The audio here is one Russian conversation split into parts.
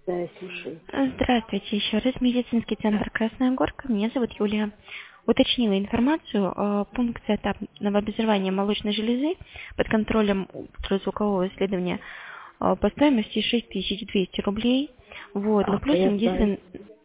Да, я слушаю. Здравствуйте еще раз. Медицинский центр Красная Горка. Меня зовут Юлия. Уточнила информацию. Пункция этапного образования молочной железы под контролем ультразвукового исследования по стоимости 6200 рублей. Вот. Но плюс, Я знаю. если...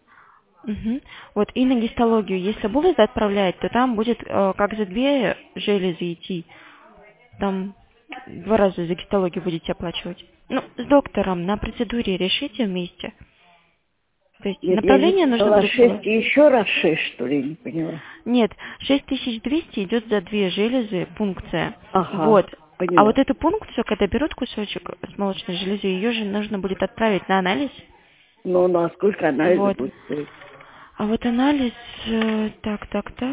Вот, и на гистологию, если будут отправлять, то там будет как за 2 железы идти. Там 2 раза за гистологию будете оплачивать. Ну, с доктором на процедуре решите вместе. То есть Нет, я не направление нужно поняла. будет 6 было. и еще раз 6, что ли, я не поняла. Нет, 6200 идет за 2 железы пункция. Ага, Вот. А поняла. вот эту пункцию, когда берут кусочек с молочной железы, ее же нужно будет отправить на анализ. Ну, а сколько анализа Вот. будет стоить? А вот анализ, так.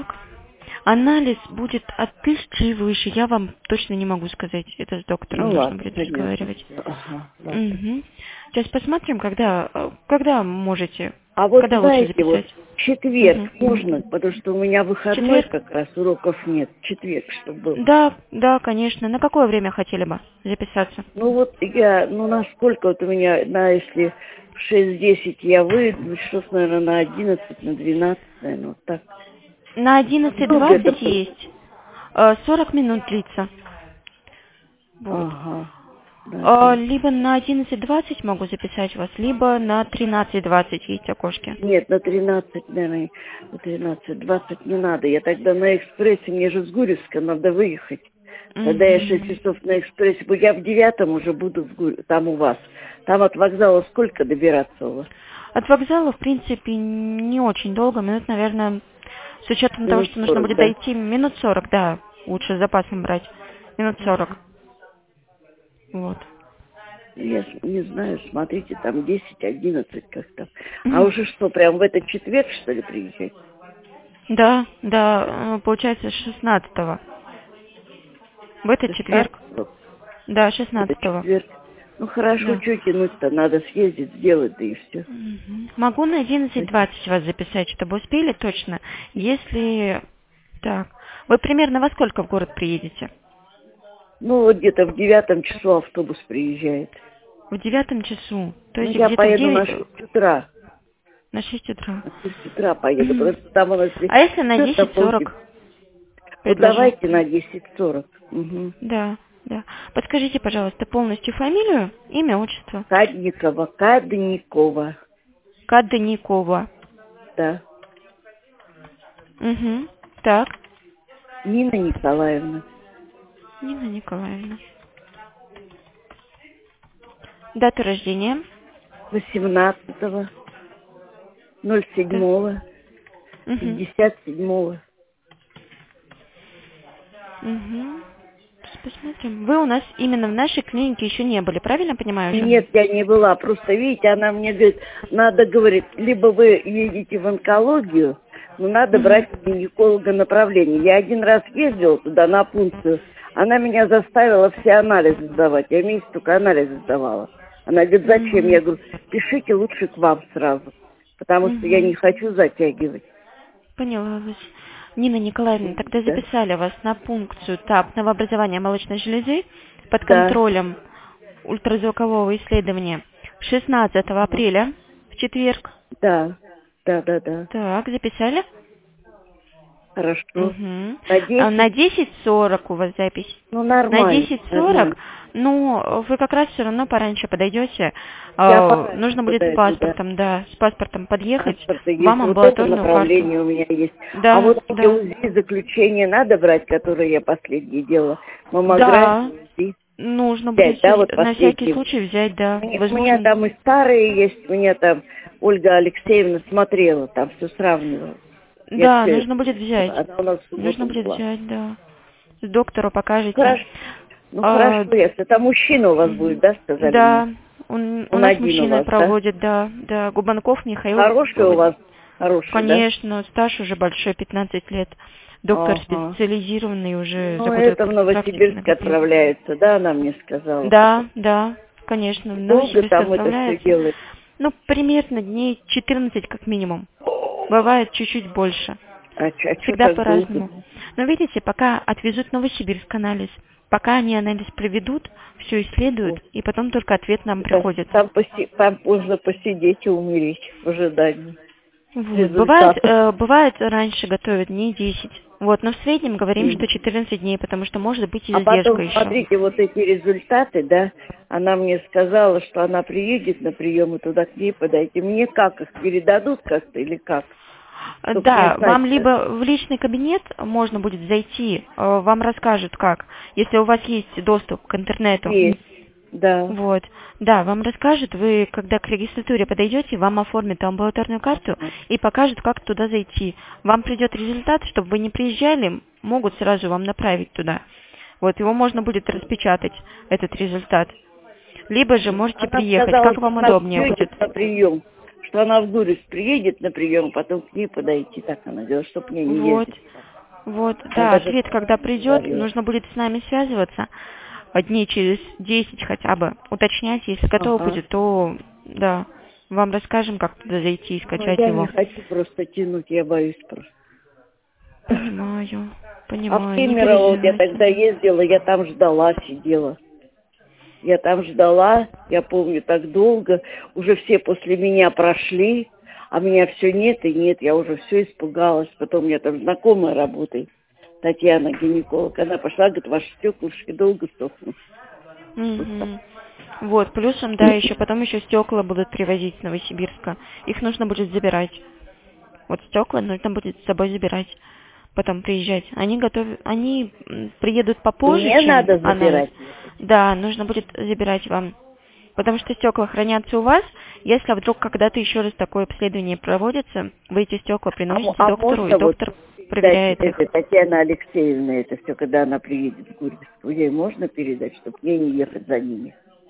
Анализ будет от 1000 и выше. Я вам точно не могу сказать. Это с доктором Ну, нужно ладно, будет понятно. разговаривать. Ага, ладно. Угу. Сейчас посмотрим, когда можете, А вот когда лучше знаете, вот записать. в четверг Угу. можно, потому что у меня В выходной четверг? как раз, уроков нет. В четверг, чтобы был. Да, конечно. На какое время хотели бы записаться? Ну вот я, насколько вот у меня, если в 6:10 я выйду, что-то, наверное, на 11, на 12, наверное, вот так. На Ну, где-то, 11:20 есть. 40 минут длится. Вот. ага, да. Либо на 11:20 могу записать вас, либо на 13:20 есть окошки. Нет, на 13, наверное, на 13:20 не надо. Я тогда на экспрессе, мне же с Гурьевска надо выехать. Тогда я 6 Мгм. часов на экспрессе, я в 9 уже буду там у вас. Там от вокзала сколько добираться у вас? От вокзала, в принципе, не очень долго, минут, наверное, с учетом того, Минут что нужно 40, будет да? дойти, минут 40, да, лучше с запасом брать. Минут 40. Вот. Я не знаю, смотрите, там 10, 11 как там. А Мгм. уже что, прям в этот четверг, что ли, приезжать? Да, получается 16-го. В этот четверг. 16-го? Да, Это 16-го. четверг. Ну хорошо, Да. что тянуть-то, надо съездить, сделать, да и все. Мгм. Могу на 11:20 вас записать, чтобы успели точно. Если... Так. Вы примерно во сколько в город приедете? Ну вот где-то в 9 часу автобус приезжает. В 9 часу. То Ну есть я где-то в поеду 9, на 6 утра. на 6 утра. На 6 утра поеду, Мгм. потому что там у нас А если на что-то 10:40 полдень. Вот предложу? давайте на 10:40. Угу. Да. Подскажите, пожалуйста, полностью фамилию, имя, отчество. Кадникова. Кадникова. Да. Угу. Так. Нина Николаевна. Нина Николаевна. Дата рождения. 18-го, Так. 07-го, Угу. 57-го. Угу. Сейчас посмотрим. Вы у нас именно в нашей клинике еще не были, правильно понимаю же? Нет, я не была. Просто, видите, она мне говорит, надо, говорит, либо вы едете в онкологию, но надо Угу. брать у гинеколога направление. Я один раз ездила туда на пункцию, она меня заставила все анализы сдавать. Я месяц только анализы сдавала. Она говорит, зачем? Я Угу. говорю, пишите лучше к вам сразу, потому что я не Угу. хочу затягивать. Поняла вас. Нина Николаевна, тогда Да, записали вас на пункцию ТАП новообразования молочной железы под да, контролем ультразвукового исследования 16 апреля в четверг. да, да. Так, записали? Хорошо. Угу. На 10? На 10:40 у вас запись. Ну, На нормально, 10:40, нормально. ну, вы как раз все равно пораньше подойдете. Я пораньше Нужно будет с подойду, да. паспортом, да, с паспортом подъехать. Паспорта есть. Вам Вот это амбулаторную карту. направление у меня есть. А Да, вот эти да. УЗИ заключения надо брать, которые я последние делала? Да, Маммографию, УЗИ нужно будет взять, да, вот на всякий последние. случай взять, да, У меня возможно. там и старые есть, у меня там Ольга Алексеевна смотрела, там все сравнивала. Я Да, все нужно будет это... взять. Она у нас в Нужно субботу будет была. взять, да. С доктору покажете. Хорошо. Ну, А, хорошо, если это мужчина у вас будет, мгм. да, сказали мне? Да, у Он нас один у мужчина вас, да? проводит, да, Губанков Михаил Хороший у вас? проводит. Хороший, да? Конечно, стаж уже большой, 15 лет. Доктор Ага. специализированный уже Ну, за годы это в практики Новосибирск накопил. отправляется, да, она мне сказала потом. Да, конечно, в Долго Новосибирск там это все отправляется. делает? Ну, примерно дней 14 как минимум. Бывает чуть-чуть больше. А что Всегда так долго? по-разному. Но видите, пока отвезут в Новосибирск анализ, Пока они анализ проведут, все исследуют, и потом только ответ нам приходит. Там можно посидеть и умереть в ожидании. Вот. Бывает, раньше готовят дней 10. Вот, но в среднем говорим, что 14 дней, потому что может быть и задержка потом, еще. Смотрите, вот эти результаты, да, она мне сказала, что она приедет на прием, и туда к ней подойти. Мне как, их передадут как-то или как? Да, вам либо в личный кабинет можно будет зайти, вам расскажут как, если у вас есть доступ к интернету. Есть, да. Вот, да, вам расскажут, вы когда к регистратуре подойдете, вам оформят амбулаторную карту и покажут, как туда зайти. Вам придет результат, чтобы вы не приезжали, могут сразу вам направить туда. Вот, его можно будет распечатать, этот результат. Либо же можете приехать, сказала, как вам удобнее будет. На прием. Что она в Гурьевск приедет на прием, потом к ней подойти, так она делает, чтобы мне не ездить. Вот, да, ответ, когда придет, нужно будет с нами связываться, дней через 10 хотя бы, уточнять, если готово будет, то, да, вам расскажем, как туда зайти и скачать его. Я не хочу просто тянуть, я боюсь просто. Понимаю, А в Кемерово я тогда ездила, я там ждала, сидела. Я там ждала, я помню, так долго, уже все после меня прошли, а меня все нет и нет, я уже все испугалась. Потом у меня там знакомая работает, Татьяна, гинеколог, она пошла, говорит, ваши стеклышки долго сохнут. Вот, плюсом, да, еще потом еще стекла будут привозить с Новосибирска, их нужно будет забирать. Вот стекла нужно будет с собой забирать, потом приезжать. Они приедут попозже, Мне надо забирать. Да, нужно будет забирать вам. Потому что стекла хранятся у вас. Если вдруг когда-то еще раз такое обследование проводится, вы эти стекла приносите доктору, и доктор проверяет их. Татьяна Алексеевна, это все, когда она приедет в Гурьевск, ей можно передать, чтобы мне не ехать за ними?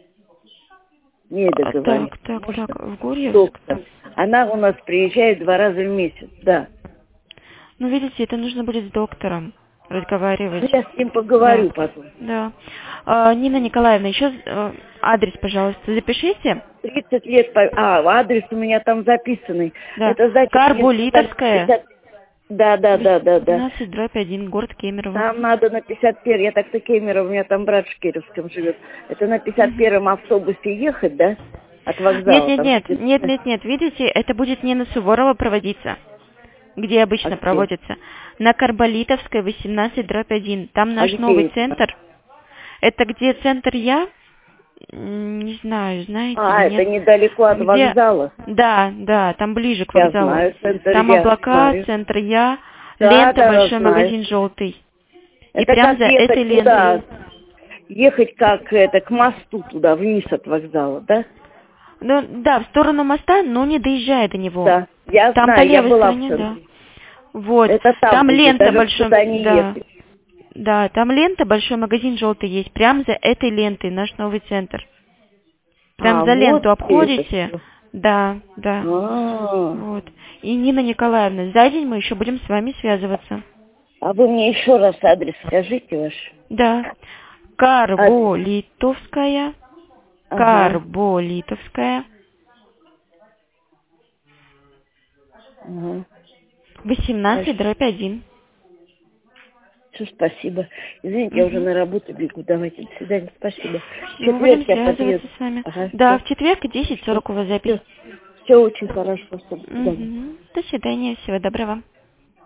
Не договорить. Так, в Гурьевск? Она у нас приезжает 2 раза в месяц, да. Ну, видите, это нужно будет с доктором разговаривать. Я с ним поговорю потом. Да. Нина Николаевна, еще адрес, пожалуйста, запишите. 30 лет, адрес у меня там записанный. Да. Это значит, Карболитовская. Да. 15/1, город Кемерово. Там надо на 51, я так-то Кемерово, у меня там брат в Кировском живет. Это на 51-м автобусе ехать, да? От вокзала. Нет, видите, это будет не на Суворова проводиться, где обычно проводится. На Карболитовской 18/1. Там наш новый центр. Это где центр Я? Не знаю, знаете или нет. Это недалеко от вокзала? Да, там ближе к вокзалу. Я знаю, там облака, центр Я, лента, большой магазин желтый. И прям за этой лентой. Ехать к мосту туда, вниз от вокзала, да? Ну, да, в сторону моста, но не доезжая до него. Да, я там знаю, по левой я была стороне, да. Вот, это там лента большой, да. Да, там лента, большой магазин желтый есть, прям за этой лентой наш новый центр. Прям за ленту обходите. Да. Вот. И Нина Николаевна, за день мы еще будем с вами связываться. А вы мне еще раз адрес скажите ваш? Да. Карболитовская. Карболитовская. 18/1. Все, спасибо. Извините, я уже на работу бегу. Давайте, до свидания. Спасибо. Мы будем связываться с вами. Да, в четверг 10:40 у вас запись. Все очень хорошо. До свидания. До свидания. Всего доброго.